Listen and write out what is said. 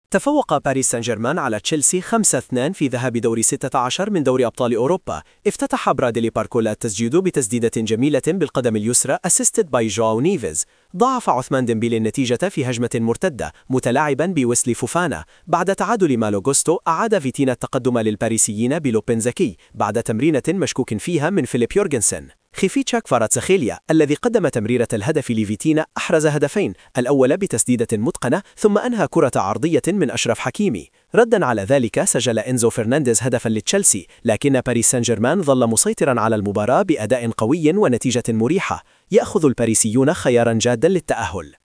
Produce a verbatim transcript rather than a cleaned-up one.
تفوق باريس سان جيرمان على تشيلسي خمسة اثنين في ذهاب دور ستة عشر من دوري أبطال أوروبا. افتتح برادلي باركولا التسجيل بتسديدة جميلة بالقدم اليسرى assisted by جواو نيفيز. ضاعف عثمان ديمبيلي النتيجة في هجمة مرتدة متلاعبا بويسلي فوفانا. بعد تعادل مالو غوستو أعاد فيتينا التقدم للباريسيين بلوبين زكي بعد تمريرة مشكوك فيها من فيليب يورغنسن. خيفيتشاك فاراتسخيليا الذي قدم تمريرة الهدف لفيتينا أحرز هدفين، الأول بتسديدة متقنة ثم أنهى كرة عرضية من أشرف حكيمي. ردا على ذلك سجل إنزو فرنانديز هدفا لتشيلسي، لكن باريس سان جيرمان ظل مسيطرا على المباراة بأداء قوي ونتيجة مريحة. يأخذ الباريسيون خيارا جادا للتأهل.